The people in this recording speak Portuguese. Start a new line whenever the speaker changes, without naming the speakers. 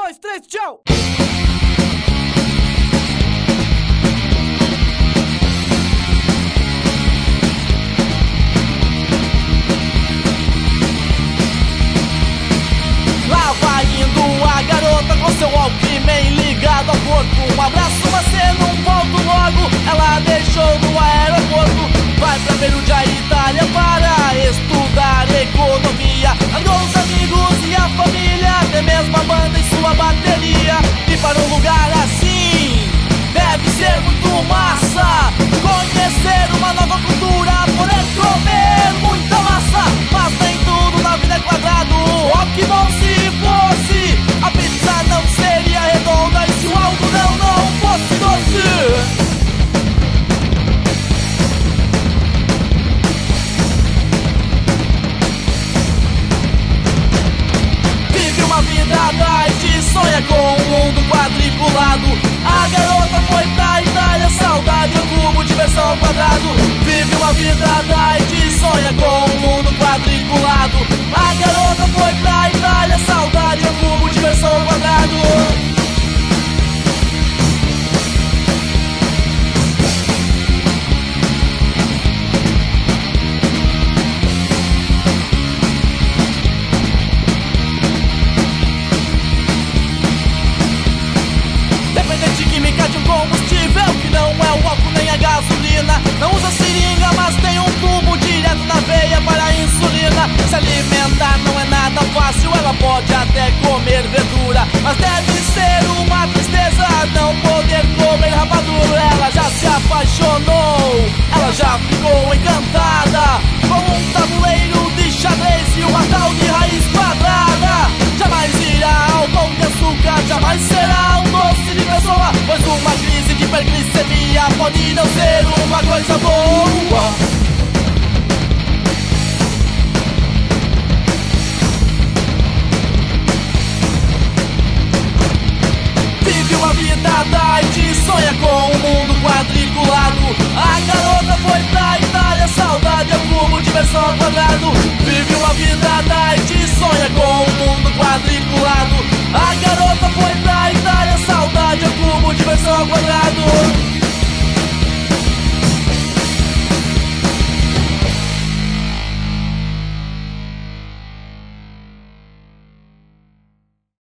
2, 3, tchau! Lá vai indo a garota com seu Walkman ligado ao corpo. Um abraço, você não volta logo. Ela deixou no aeroporto. Vai pra Perugia, Itália, para estudar economia. Largou os amigos e a família, até mesmo a banda em sua bateria. E para um lugar assim, deve ser muito massa. Conhecer uma nova cultura, poder comer muita massa. Mas nem tudo na vida é quadrado. Ó que bom se fosse, a pizza não seria redonda. E se o algodão não fosse doce. Uma vida light, sonha com um mundo quadriculado. A garota foi pra Itália, saudade, cubo, diversão ao quadrado. Vive uma vida light, sonha com um mundo quadriculado. A garota foi pra Itália, saudade, cubo, diversão ao quadrado. De um combustível que não é o álcool nem a gasolina. Não usa seringa, mas tem um tubo direto na veia para a insulina. Se alimentar não é nada fácil, ela pode até comer verdura, mas deve ser uma tristeza não poder comer rapadura. Ela já se apaixonou, ela já ficou encantada com um tabuleiro de xadrez e uma tal de raiz quadrada. Jamais irá ao pão de açúcar, jamais será um doce de pessoa, pois uma crise de hiperglicemia pode não ser uma coisa boa. Vive uma vida light, sonha com um mundo quadriculado. A garota foi pra Itália, saudade é cubo, diversão ao quadrado. Vive uma vida light, sonha com um mundo quadriculado. A garota foi pra Itália, saudade é cubo, diversão ao quadrado.